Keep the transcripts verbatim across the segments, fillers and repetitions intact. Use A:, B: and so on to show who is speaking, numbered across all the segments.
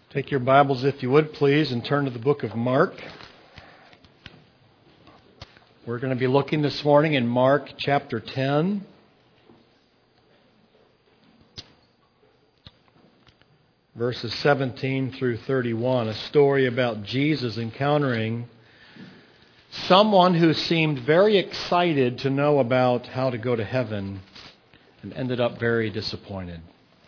A: Take your Bibles, if you would, please, and turn to the book of Mark. We're going to be looking this morning in Mark chapter ten. Verses seventeen through thirty-one, a story about Jesus encountering someone who seemed very excited to know about how to go to heaven and ended up very disappointed.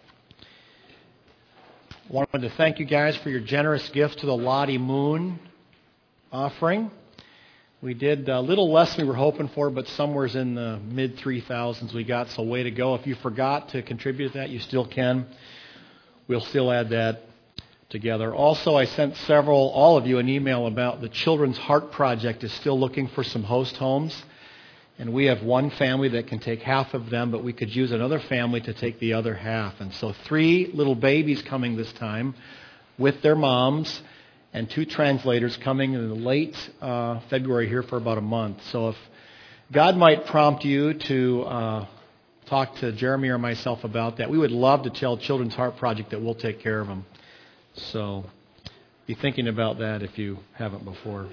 A: I wanted to thank you guys for your generous gift to the Lottie Moon offering. We did a little less than we were hoping for, but somewhere's in the mid three thousands we got, so way to go. If you forgot to contribute to that, you still can. We'll still add that together. Also, I sent several, all of you, an email about the Children's Heart Project is still looking for some host homes. And we have one family that can take half of them, but we could use another family to take the other half. And so three little babies coming this time with their moms and two translators coming in late uh, February here for about a month. So if God might prompt you to uh, talk to Jeremy or myself about that, we would love to tell Children's Heart Project that we'll take care of them. So be thinking about that if you haven't before.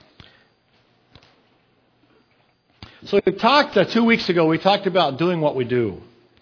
A: So we talked uh, two weeks ago, we talked about doing what we do.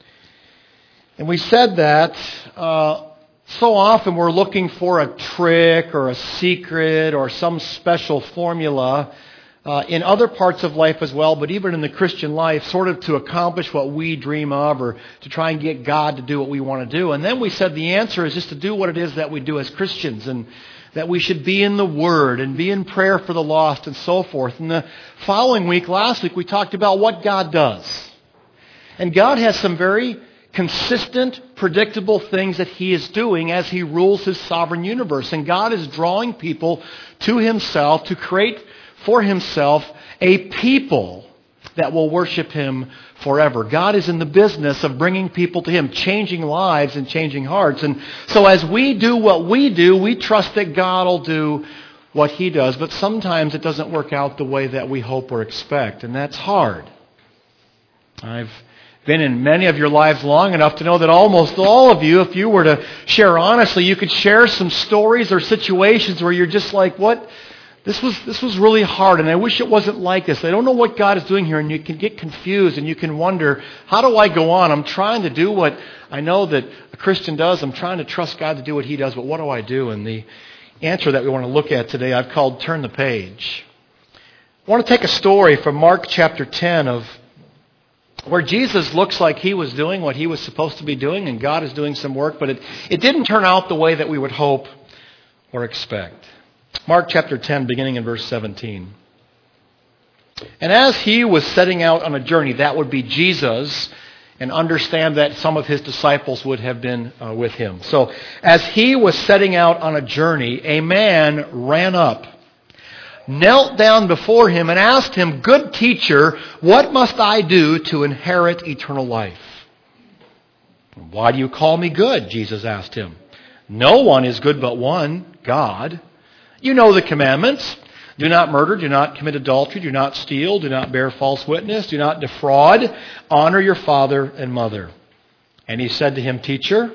A: And we said that uh, so often we're looking for a trick or a secret or some special formula uh, in other parts of life as well, but even in the Christian life, sort of to accomplish what we dream of or to try and get God to do what we want to do. And then we said the answer is just to do what it is that we do as Christians, and that we should be in the Word and be in prayer for the lost and so forth. And the following week, last week, we talked about what God does. And God has some very consistent, predictable things that He is doing as He rules His sovereign universe. And God is drawing people to Himself to create for Himself a people that will worship Him forever. God is in the business of bringing people to Him, changing lives and changing hearts. And so as we do what we do, we trust that God will do what He does. But sometimes it doesn't work out the way that we hope or expect. And that's hard. I've been in many of your lives long enough to know that almost all of you, if you were to share honestly, you could share some stories or situations where you're just like, what? This was this was really hard, and I wish it wasn't like this. I don't know what God is doing here, and you can get confused, and you can wonder, how do I go on? I'm trying to do what I know that a Christian does. I'm trying to trust God to do what He does, but what do I do? And the answer that we want to look at today, I've called Turn the Page. I want to take a story from Mark chapter ten of where Jesus looks like He was doing what He was supposed to be doing, and God is doing some work, but it, it didn't turn out the way that we would hope or expect. Mark chapter ten, beginning in verse seventeen. And as He was setting out on a journey, that would be Jesus, and understand that some of His disciples would have been uh, with Him. So, as He was setting out on a journey, a man ran up, knelt down before Him, and asked Him, "Good teacher, what must I do to inherit eternal life?" "Why do you call me good?" Jesus asked him. "No one is good but one, God. You know the commandments. Do not murder, do not commit adultery, do not steal, do not bear false witness, do not defraud, honor your father and mother." And He said to him, "Teacher,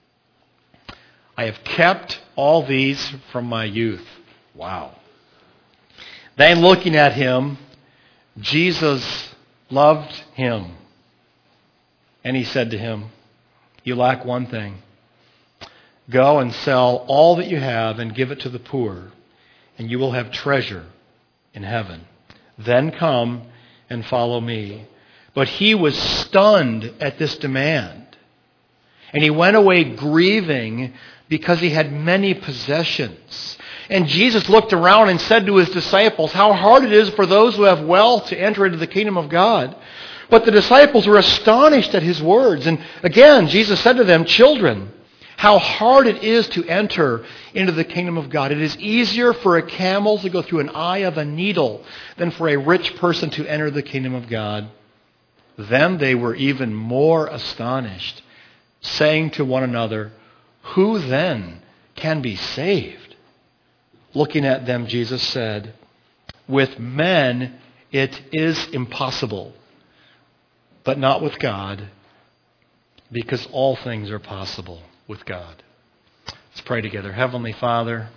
A: I have kept all these from my youth." Wow. Then looking at him, Jesus loved him. And He said to him, "You lack one thing. Go and sell all that you have and give it to the poor, and you will have treasure in heaven. Then come and follow me." But he was stunned at this demand. And he went away grieving because he had many possessions. And Jesus looked around and said to His disciples, "How hard it is for those who have wealth to enter into the kingdom of God." But the disciples were astonished at His words. And again, Jesus said to them, "Children, how hard it is to enter into the kingdom of God. It is easier for a camel to go through an eye of a needle than for a rich person to enter the kingdom of God." Then they were even more astonished, saying to one another, "Who then can be saved?" Looking at them, Jesus said, "With men it is impossible, but not with God, because all things are possible with God." Let's pray together. Heavenly Father,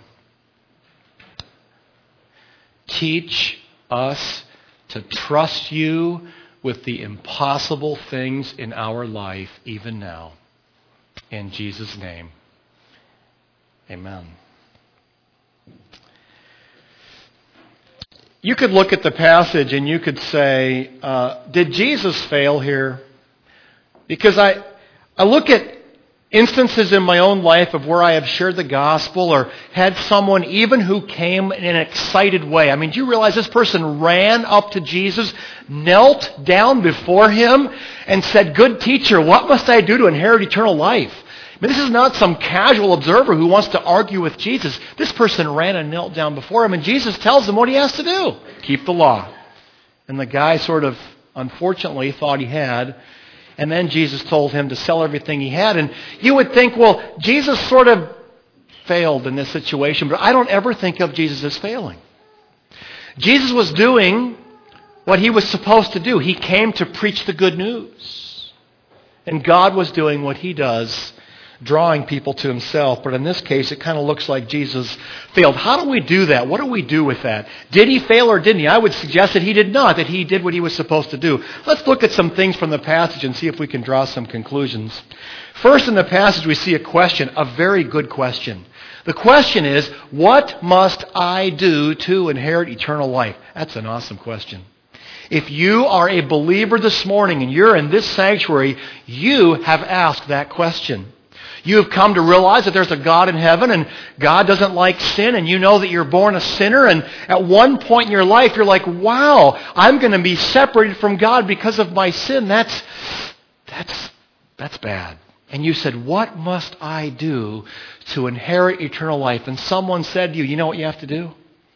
A: teach us to trust you with the impossible things in our life, even now. In Jesus' name, amen. You could look at the passage and you could say, uh, did Jesus fail here? Because I, I look at instances in my own life of where I have shared the gospel or had someone even who came in an excited way. I mean, do you realize this person ran up to Jesus, knelt down before him, and said, "Good teacher, what must I do to inherit eternal life?" I mean, this is not some casual observer who wants to argue with Jesus. This person ran and knelt down before him, and Jesus tells him what he has to do. Keep the law. And the guy sort of, unfortunately, thought he had. And then Jesus told him to sell everything he had. And you would think, well, Jesus sort of failed in this situation. But I don't ever think of Jesus as failing. Jesus was doing what he was supposed to do. He came to preach the good news. And God was doing what he does, drawing people to himself. But in this case, it kind of looks like Jesus failed. How do we do that? What do we do with that? Did he fail or didn't he? I would suggest that he did not, that he did what he was supposed to do. Let's look at some things from the passage and see if we can draw some conclusions. First, in the passage, we see a question, a very good question. The question is, what must I do to inherit eternal life? That's an awesome question. If you are a believer this morning and you're in this sanctuary, you have asked that question. You have come to realize that there's a God in heaven and God doesn't like sin, and you know that you're born a sinner, and at one point in your life you're like, wow, I'm going to be separated from God because of my sin. That's, that's, that's bad. And you said, what must I do to inherit eternal life? And someone said to you, you know what you have to do?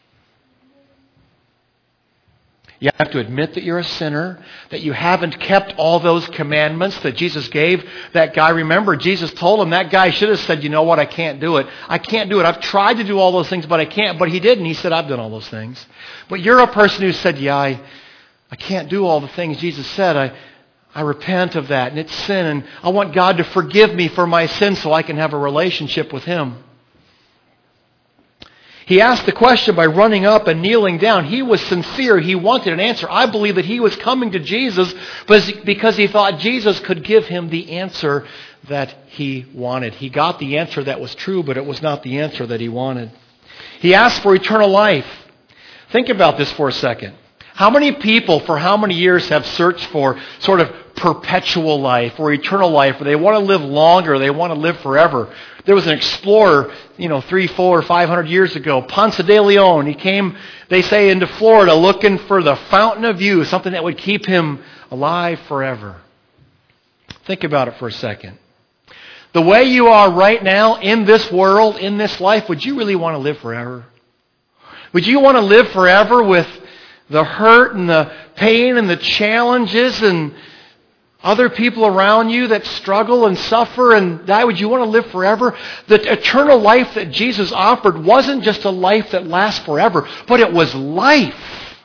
A: You have to admit that you're a sinner, that you haven't kept all those commandments that Jesus gave that guy. Remember, Jesus told him that guy should have said, you know what, I can't do it. I can't do it. I've tried to do all those things, but I can't. But he didn't. He said, I've done all those things. But you're a person who said, yeah, I, I can't do all the things Jesus said. I, I repent of that, and it's sin, and I want God to forgive me for my sin so I can have a relationship with him. He asked the question by running up and kneeling down. He was sincere. He wanted an answer. I believe that he was coming to Jesus because he thought Jesus could give him the answer that he wanted. He got the answer that was true, but it was not the answer that he wanted. He asked for eternal life. Think about this for a second. How many people for how many years have searched for sort of perpetual life or eternal life, or they want to live longer, they want to live forever? There was an explorer, you know, three, four, five hundred years ago, Ponce de Leon. He came, they say, into Florida looking for the fountain of youth, something that would keep him alive forever. Think about it for a second. The way you are right now in this world, in this life, would you really want to live forever? Would you want to live forever with the hurt and the pain and the challenges and other people around you that struggle and suffer and die? Would you want to live forever? The eternal life that Jesus offered wasn't just a life that lasts forever, but it was life.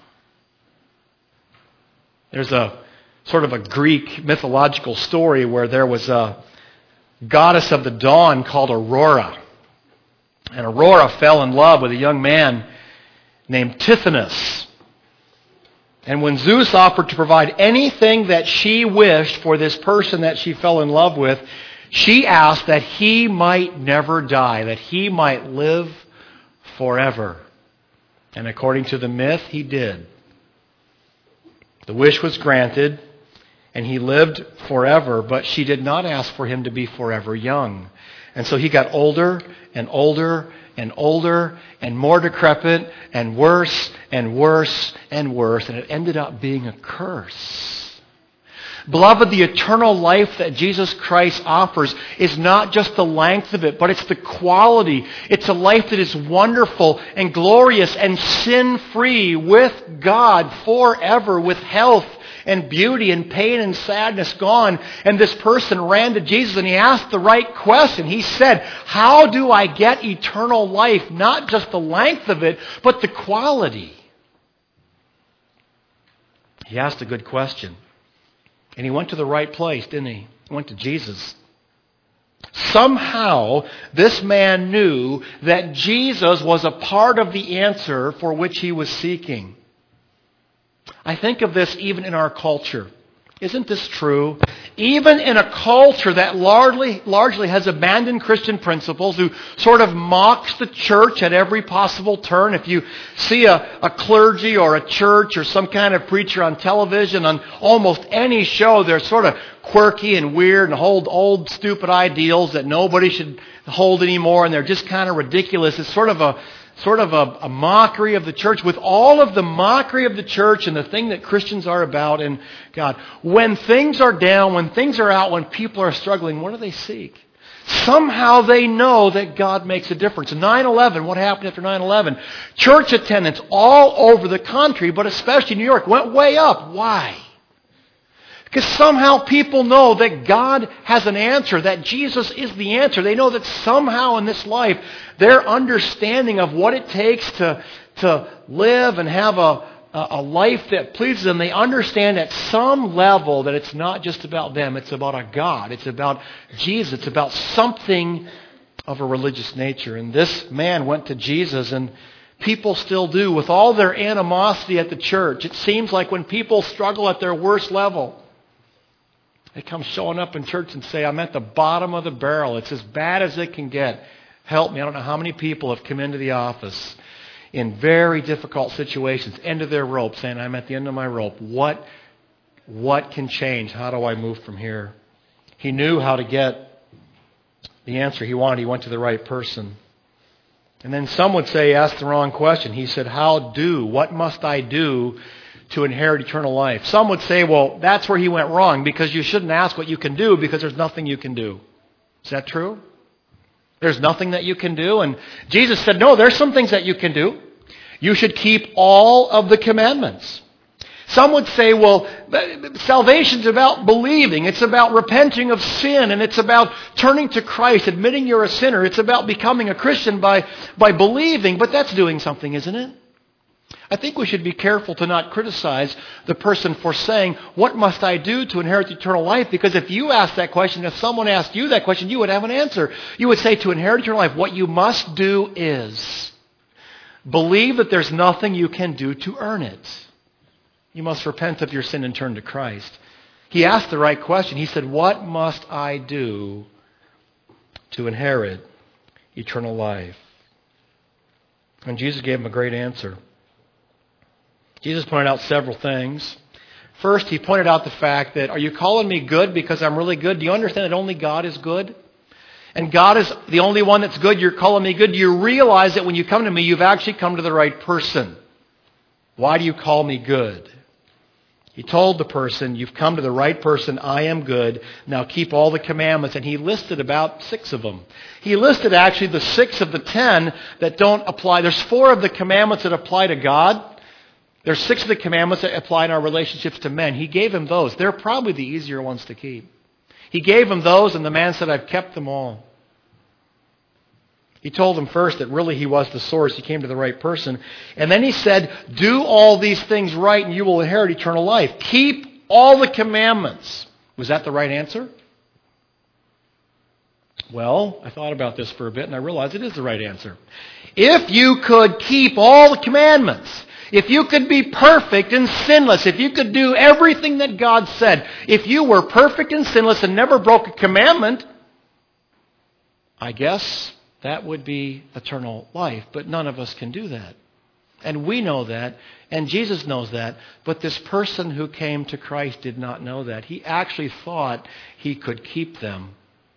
A: There's a sort of a Greek mythological story where there was a goddess of the dawn called Aurora. And Aurora fell in love with a young man named Tithonus. And when Zeus offered to provide anything that she wished for this person that she fell in love with, she asked that he might never die, that he might live forever. And according to the myth, he did. The wish was granted, and he lived forever, but she did not ask for him to be forever young. And so he got older and older and older and more decrepit and worse and worse and worse, and it ended up being a curse. Beloved, the eternal life that Jesus Christ offers is not just the length of it, but it's the quality. It's a life that is wonderful and glorious and sin-free with God forever, with health and beauty and pain and sadness gone. And this person ran to Jesus and he asked the right question. He said, how do I get eternal life? Not just the length of it, but the quality. He asked a good question. And he went to the right place, didn't he? He went to Jesus. Somehow, this man knew that Jesus was a part of the answer for which he was seeking. I think of this even in our culture. Isn't this true? Even in a culture that largely, largely has abandoned Christian principles, who sort of mocks the church at every possible turn. If you see a, a clergy or a church or some kind of preacher on television, on almost any show, they're sort of quirky and weird and hold old stupid ideals that nobody should hold anymore, and they're just kind of ridiculous. It's sort of a Sort of a, a mockery of the church, with all of the mockery of the church and the thing that Christians are about in God. When things are down, when things are out, when people are struggling, what do they seek? Somehow they know that God makes a difference. nine eleven, what happened after nine eleven? Church attendance all over the country, but especially New York, went way up. Why? Because somehow people know that God has an answer, that Jesus is the answer. They know that somehow in this life, their understanding of what it takes to, to live and have a, a life that pleases them, they understand at some level that it's not just about them. It's about a God. It's about Jesus. It's about something of a religious nature. And this man went to Jesus, and people still do, with all their animosity at the church. It seems like when people struggle at their worst level, they come showing up in church and say, I'm at the bottom of the barrel. It's as bad as it can get. Help me. I don't know how many people have come into the office in very difficult situations, end of their rope, saying, I'm at the end of my rope. What, what can change? How do I move from here? He knew how to get the answer he wanted. He went to the right person. And then some would say he asked the wrong question. He said, how do? What must I do to inherit eternal life? Some would say, well, that's where he went wrong, because you shouldn't ask what you can do, because there's nothing you can do. Is that true? There's nothing that you can do? And Jesus said, no, there's some things that you can do. You should keep all of the commandments. Some would say, well, salvation's about believing. It's about repenting of sin, and it's about turning to Christ, admitting you're a sinner. It's about becoming a Christian by, by believing, but that's doing something, isn't it? I think we should be careful to not criticize the person for saying, what must I do to inherit eternal life? Because if you ask that question, if someone asked you that question, you would have an answer. You would say, to inherit eternal life, what you must do is believe that there's nothing you can do to earn it. You must repent of your sin and turn to Christ. He asked the right question. He said, what must I do to inherit eternal life? And Jesus gave him a great answer. Jesus pointed out several things. First, he pointed out the fact that, are you calling me good because I'm really good? Do you understand that only God is good? And God is the only one that's good. You're calling me good. Do you realize that when you come to me, you've actually come to the right person? Why do you call me good? He told the person, you've come to the right person. I am good. Now keep all the commandments. And he listed about six of them. He listed actually the six of the ten that don't apply. There's four of the commandments that apply to God. There's six of the commandments that apply in our relationships to men. He gave him those. They're probably the easier ones to keep. He gave him those, and the man said, I've kept them all. He told him first that really he was the source. He came to the right person. And then he said, do all these things right and you will inherit eternal life. Keep all the commandments. Was that the right answer? Well, I thought about this for a bit and I realized it is the right answer. If you could keep all the commandments, if you could be perfect and sinless, if you could do everything that God said, if you were perfect and sinless and never broke a commandment, I guess that would be eternal life. But none of us can do that. And we know that, and Jesus knows that, but this person who came to Christ did not know that. He actually thought he could keep them.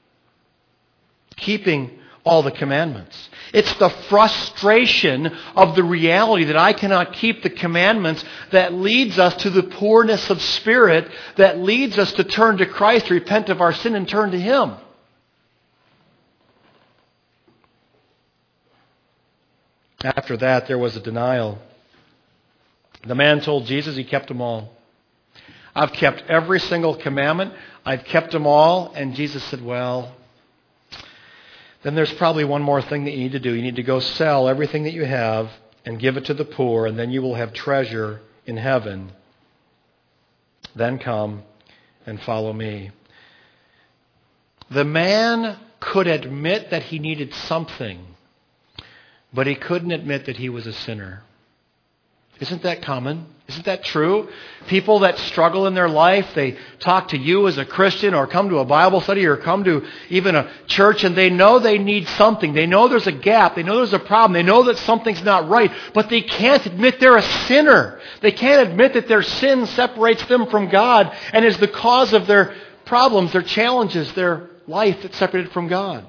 A: Keeping all the commandments. It's the frustration of the reality that I cannot keep the commandments that leads us to the poorness of spirit, that leads us to turn to Christ, repent of our sin, and turn to Him. After that, there was a denial. The man told Jesus he kept them all. I've kept every single commandment. I've kept them all. And Jesus said, well, then there's probably one more thing that you need to do. You need to go sell everything that you have and give it to the poor, and then you will have treasure in heaven. Then come and follow me. The man could admit that he needed something, but he couldn't admit that he was a sinner. Isn't that common? Isn't that true? People that struggle in their life, they talk to you as a Christian or come to a Bible study or come to even a church, and they know they need something. They know there's a gap. They know there's a problem. They know that something's not right, but they can't admit they're a sinner. They can't admit that their sin separates them from God and is the cause of their problems, their challenges, their life that's separated from God.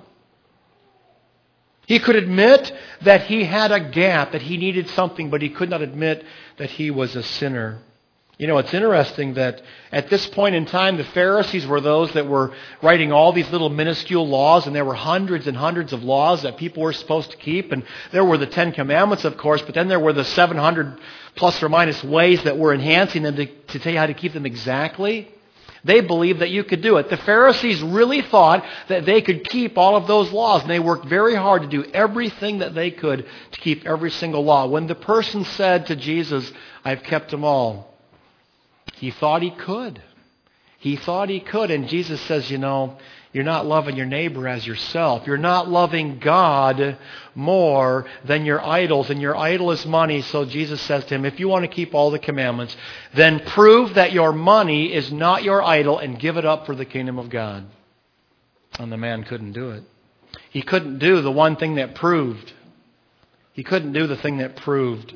A: He could admit that he had a gap, that he needed something, but he could not admit that he was a sinner. You know, it's interesting that at this point in time, the Pharisees were those that were writing all these little minuscule laws, and there were hundreds and hundreds of laws that people were supposed to keep. And there were the Ten Commandments, of course, but then there were the seven hundred plus or minus ways that were enhancing them to, to tell you how to keep them exactly. They believed that you could do it. The Pharisees really thought that they could keep all of those laws, and they worked very hard to do everything that they could to keep every single law. When the person said to Jesus, "I've kept them all," he thought he could. He thought he could, and Jesus says, you know, you're not loving your neighbor as yourself. You're not loving God more than your idols, and your idol is money. So Jesus says to him, if you want to keep all the commandments, then prove that your money is not your idol and give it up for the kingdom of God. And the man couldn't do it. He couldn't do the one thing that proved. He couldn't do the thing that proved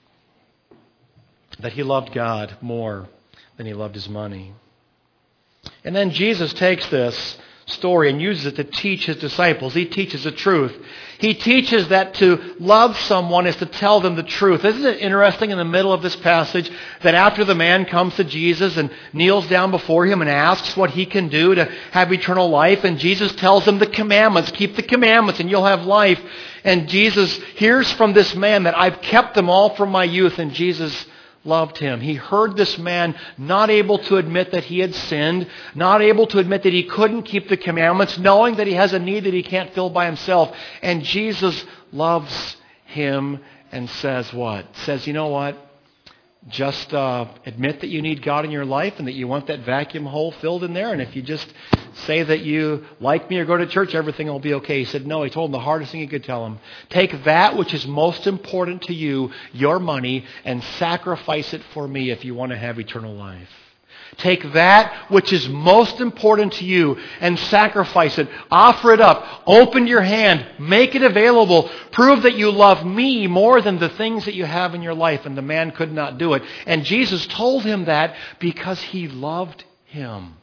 A: that he loved God more than he loved his money. And then Jesus takes this story and uses it to teach his disciples. He teaches the truth. He teaches that to love someone is to tell them the truth. Isn't it interesting in the middle of this passage that after the man comes to Jesus and kneels down before him and asks what he can do to have eternal life, and Jesus tells him the commandments, keep the commandments and you'll have life. And Jesus hears from this man that I've kept them all from my youth, and Jesus loved him. He heard this man not able to admit that he had sinned, not able to admit that he couldn't keep the commandments, knowing that he has a need that he can't fill by himself. And Jesus loves him and says what? Says, you know what? Just uh, admit that you need God in your life and that you want that vacuum hole filled in there. And if you just say that you like me or go to church, everything will be okay. He said, no. He told him the hardest thing he could tell him. Take that which is most important to you, your money, and sacrifice it for me if you want to have eternal life. Take that which is most important to you and sacrifice it. Offer it up. Open your hand. Make it available. Prove that you love me more than the things that you have in your life. And the man could not do it. And Jesus told him that because he loved him.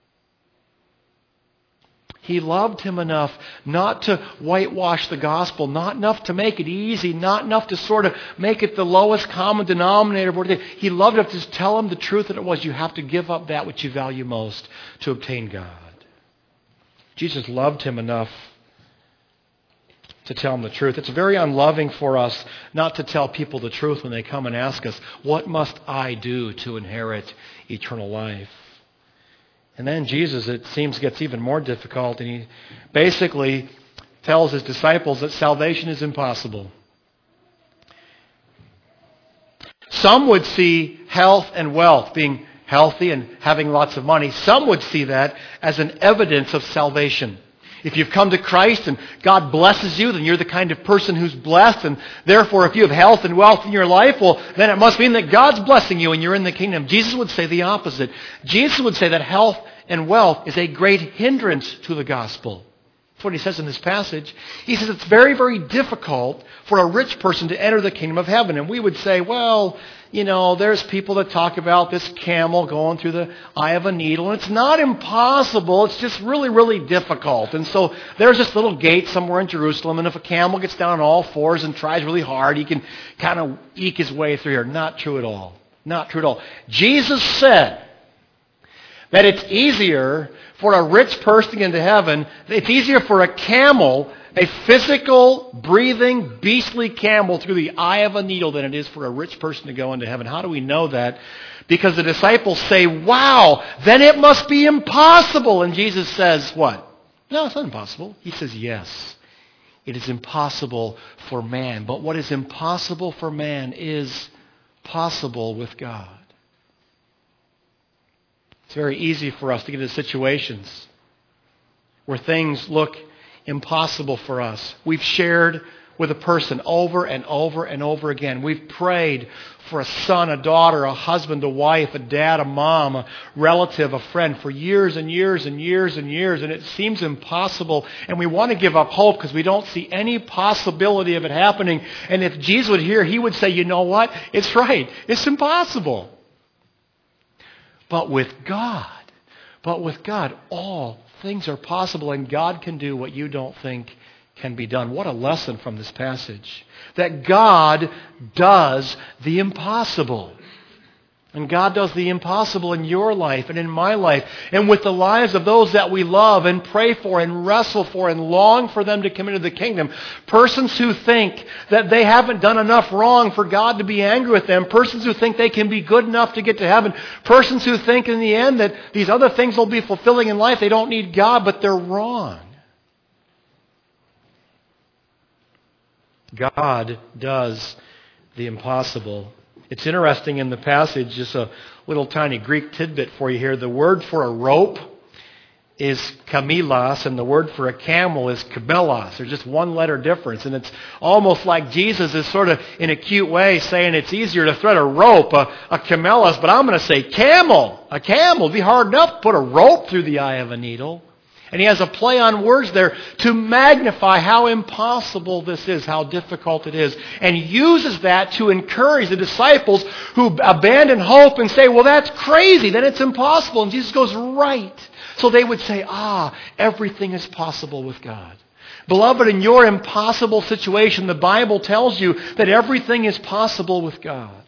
A: He loved him enough not to whitewash the gospel, not enough to make it easy, not enough to sort of make it the lowest common denominator. He loved enough to tell him the truth that it was, you have to give up that which you value most to obtain God. Jesus loved him enough to tell him the truth. It's very unloving for us not to tell people the truth when they come and ask us, what must I do to inherit eternal life? And then Jesus, it seems, gets even more difficult, and he basically tells his disciples that salvation is impossible. Some would see health and wealth, being healthy and having lots of money, some would see that as an evidence of salvation. If you've come to Christ and God blesses you, then you're the kind of person who's blessed, and therefore if you have health and wealth in your life, well, then it must mean that God's blessing you and you're in the kingdom. Jesus would say the opposite. Jesus would say that health and wealth is a great hindrance to the gospel. That's what he says in this passage. He says it's very, very difficult for a rich person to enter the kingdom of heaven. And we would say, well, you know, there's people that talk about this camel going through the eye of a needle. And it's not impossible. It's just really, really difficult. And so there's this little gate somewhere in Jerusalem. And if a camel gets down on all fours and tries really hard, he can kind of eke his way through here. Not true at all. Not true at all. Jesus said that it's easier for a rich person to get into heaven. It's easier for a camel, a physical, breathing, beastly camel through the eye of a needle than it is for a rich person to go into heaven. How do we know that? Because the disciples say, wow, then it must be impossible. And Jesus says, what? No, it's not impossible. He says, yes, it is impossible for man. But what is impossible for man is possible with God. It's very easy for us to get into situations where things look impossible for us. We've shared with a person over and over and over again. We've prayed for a son, a daughter, a husband, a wife, a dad, a mom, a relative, a friend for years and years and years and years, and it seems impossible, and we want to give up hope because we don't see any possibility of it happening. And if Jesus would hear, He would say, you know what? It's right. It's impossible. But with God, but with God, all things are possible, and God can do what you don't think can be done. What a lesson from this passage. That God does the impossible. And God does the impossible in your life and in my life and with the lives of those that we love and pray for and wrestle for and long for them to come into the kingdom. Persons who think that they haven't done enough wrong for God to be angry with them. Persons who think they can be good enough to get to heaven. Persons who think in the end that these other things will be fulfilling in life. They don't need God, but they're wrong. God does the impossible. It's interesting in the passage, just a little tiny Greek tidbit for you here. The word for a rope is kamelos, and the word for a camel is kabelos. There's just one letter difference. And it's almost like Jesus is sort of, in a cute way, saying it's easier to thread a rope, a, a camelos, but I'm going to say camel. A camel. It'd be hard enough to put a rope through the eye of a needle. And he has a play on words there to magnify how impossible this is, how difficult it is. And uses that to encourage the disciples who abandon hope and say, well, that's crazy, then it's impossible. And Jesus goes, right. So they would say, ah, everything is possible with God. Beloved, in your impossible situation, the Bible tells you that everything is possible with God.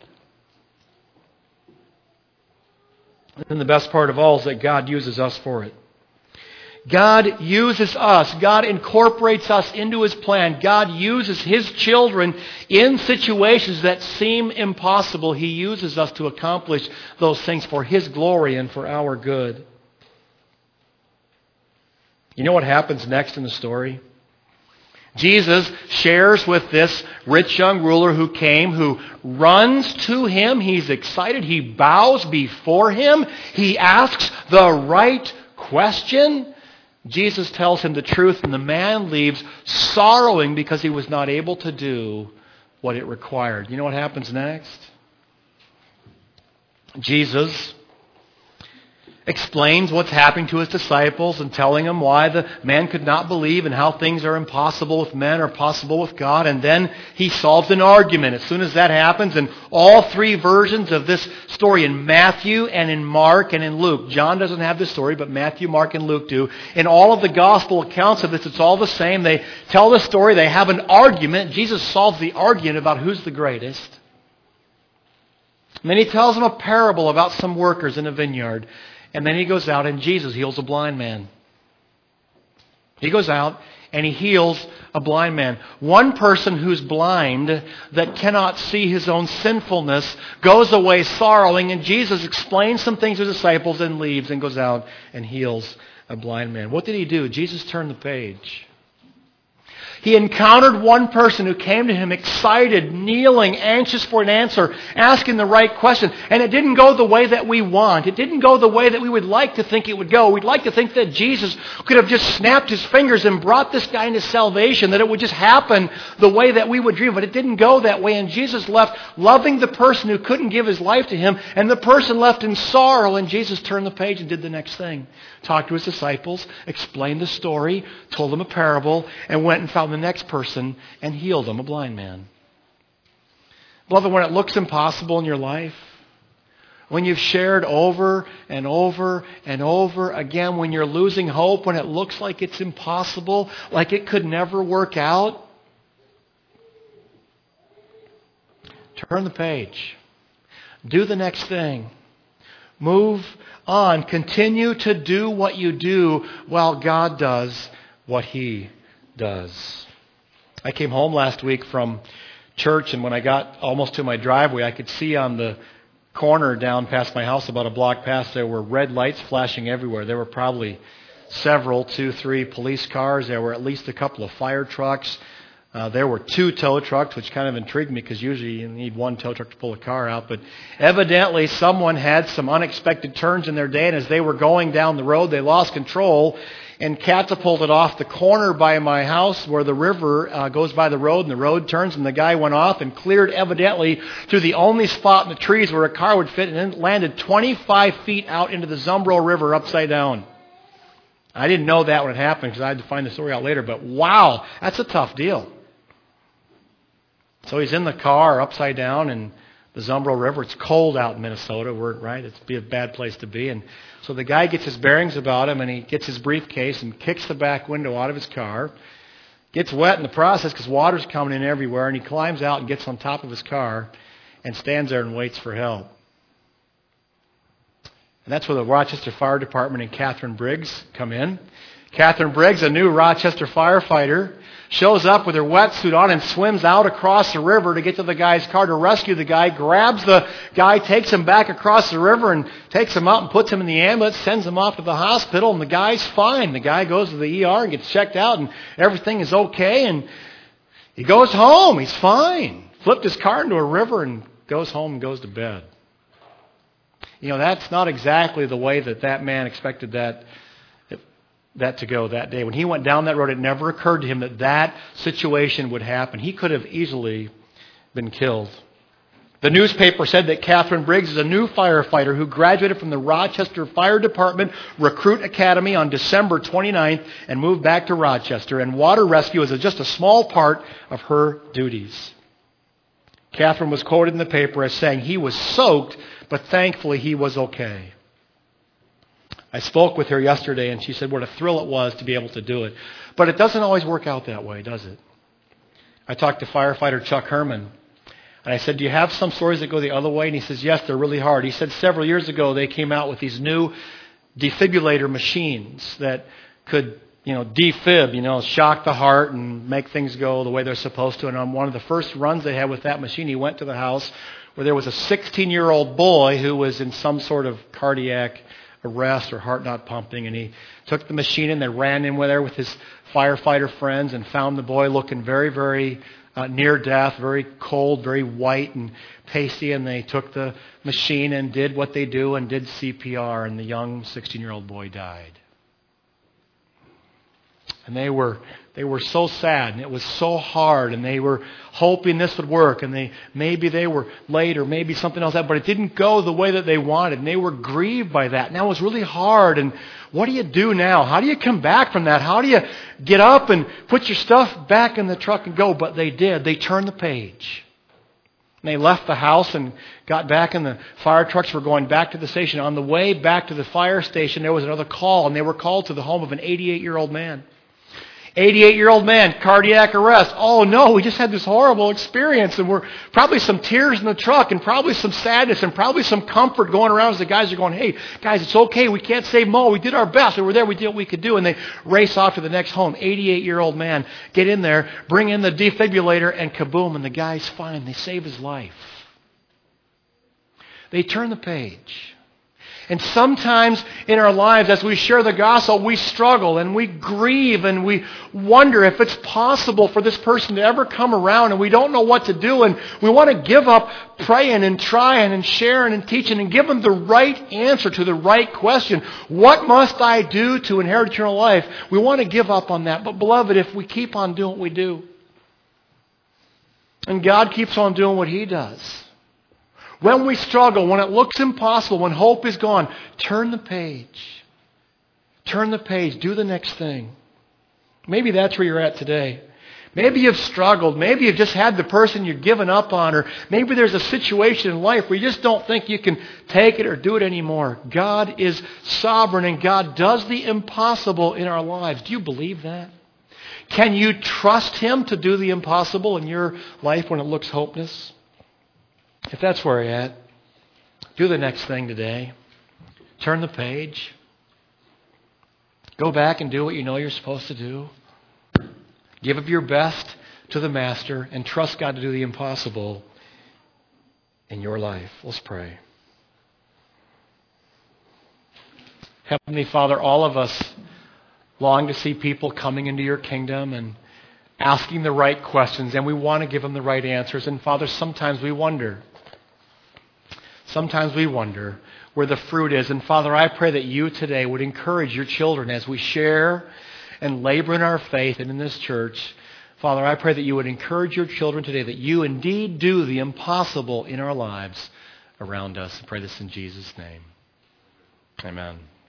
A: And the best part of all is that God uses us for it. God uses us. God incorporates us into His plan. God uses His children in situations that seem impossible. He uses us to accomplish those things for His glory and for our good. You know what happens next in the story? Jesus shares with this rich young ruler who came, who runs to Him. He's excited. He bows before Him. He asks the right question. Jesus tells him the truth, and the man leaves sorrowing because he was not able to do what it required. You know what happens next? Jesus explains what's happening to his disciples and telling them why the man could not believe and how things are impossible with men or possible with God. And then he solves an argument as soon as that happens. And all three versions of this story in Matthew and in Mark and in Luke. John doesn't have this story, but Matthew, Mark, and Luke do. In all of the gospel accounts of this, it's all the same. They tell the story. They have an argument. Jesus solves the argument about who's the greatest. And then he tells them a parable about some workers in a vineyard. And then he goes out and Jesus heals a blind man. He goes out and he heals a blind man. One person who's blind, that cannot see his own sinfulness, goes away sorrowing, and Jesus explains some things to his disciples and leaves and goes out and heals a blind man. What did he do? Jesus turned the page. He encountered one person who came to him excited, kneeling, anxious for an answer, asking the right question. And it didn't go the way that we want. It didn't go the way that we would like to think it would go. We'd like to think that Jesus could have just snapped his fingers and brought this guy into salvation, that it would just happen the way that we would dream. But it didn't go that way. And Jesus left loving the person who couldn't give his life to him. And the person left in sorrow. And Jesus turned the page and did the next thing. Talked to his disciples, explained the story, told them a parable, and went and found the next person and healed him, a blind man. Beloved, when it looks impossible in your life, when you've shared over and over and over again, when you're losing hope, when it looks like it's impossible, like it could never work out, turn the page. Do the next thing. Move on. Continue to do what you do while God does what He does. I came home last week from church, and when I got almost to my driveway, I could see on the corner down past my house, about a block past, there were red lights flashing everywhere. There were probably several, two, three police cars. There were at least a couple of fire trucks. Uh, there were two tow trucks, which kind of intrigued me because usually you need one tow truck to pull a car out. But evidently someone had some unexpected turns in their day, and as they were going down the road, they lost control and catapulted off the corner by my house where the river uh, goes by the road, and the road turns, and the guy went off and cleared evidently through the only spot in the trees where a car would fit, and then landed twenty-five feet out into the Zumbro River upside down. I didn't know that when it happened because I had to find the story out later, but wow, that's a tough deal. So he's in the car upside down in the Zumbro River. It's cold out in Minnesota, right? It'd be a bad place to be. And so the guy gets his bearings about him, and he gets his briefcase and kicks the back window out of his car. Gets wet in the process because water's coming in everywhere, and he climbs out and gets on top of his car and stands there and waits for help. And that's where the Rochester Fire Department and Catherine Briggs come in. Catherine Briggs, a new Rochester firefighter, shows up with her wetsuit on and swims out across the river to get to the guy's car to rescue the guy, grabs the guy, takes him back across the river and takes him out and puts him in the ambulance, sends him off to the hospital, and the guy's fine. The guy goes to the E R and gets checked out, and everything is okay, and he goes home. He's fine. Flipped his car into a river and goes home and goes to bed. You know, that's not exactly the way that that man expected that that to go that day. When he went down that road, it never occurred to him that that situation would happen. He could have easily been killed. The newspaper said that Catherine Briggs is a new firefighter who graduated from the Rochester Fire Department Recruit Academy on December twenty-ninth and moved back to Rochester, and water rescue is just a small part of her duties. Catherine was quoted in the paper as saying he was soaked, but thankfully he was okay. I spoke with her yesterday, and she said what a thrill it was to be able to do it. But it doesn't always work out that way, does it? I talked to firefighter Chuck Herman, and I said, do you have some stories that go the other way? And he says, yes, they're really hard. He said several years ago they came out with these new defibrillator machines that could, you know, defib, you know, shock the heart and make things go the way they're supposed to. And on one of the first runs they had with that machine, he went to the house where there was a sixteen-year-old boy who was in some sort of cardiac arrest or heart not pumping, and he took the machine and they ran in there with his firefighter friends and found the boy looking very, very uh, near death, very cold, very white and pasty, and they took the machine and did what they do and did C P R, and the young sixteen-year-old boy died. And they were they were so sad, and it was so hard, and they were hoping this would work, and they maybe they were late or maybe something else, but it didn't go the way that they wanted, and they were grieved by that. Now it was really hard, and what do you do now? How do you come back from that? How do you get up and put your stuff back in the truck and go? But they did. They turned the page. And they left the house and got back, and the fire trucks were going back to the station. On the way back to the fire station, there was another call, and they were called to the home of an eighty-eight-year-old man. eighty-eight-year-old man, cardiac arrest. Oh no, we just had this horrible experience, and we're probably some tears in the truck, and probably some sadness, and probably some comfort going around as the guys are going, hey, guys, it's okay, we can't save Mo, we did our best, we were there, we did what we could do, and they race off to the next home. eighty-eight-year-old man, get in there, bring in the defibrillator, and kaboom, and the guy's fine. They save his life. They turn the page. And sometimes in our lives, as we share the gospel, we struggle and we grieve and we wonder if it's possible for this person to ever come around, and we don't know what to do, and we want to give up praying and trying and sharing and teaching and give them the right answer to the right question. What must I do to inherit eternal life? We want to give up on that. But beloved, if we keep on doing what we do, and God keeps on doing what He does, when we struggle, when it looks impossible, when hope is gone, turn the page. Turn the page. Do the next thing. Maybe that's where you're at today. Maybe you've struggled. Maybe you've just had the person you've given up on, or maybe there's a situation in life where you just don't think you can take it or do it anymore. God is sovereign, and God does the impossible in our lives. Do you believe that? Can you trust Him to do the impossible in your life when it looks hopeless? If that's where you're at, do the next thing today. Turn the page. Go back and do what you know you're supposed to do. Give of your best to the Master and trust God to do the impossible in your life. Let's pray. Heavenly Father, all of us long to see people coming into your kingdom and asking the right questions, and we want to give them the right answers. And Father, sometimes we wonder. Sometimes we wonder where the fruit is. And Father, I pray that you today would encourage your children as we share and labor in our faith and in this church. Father, I pray that you would encourage your children today, that you indeed do the impossible in our lives around us. I pray this in Jesus' name. Amen.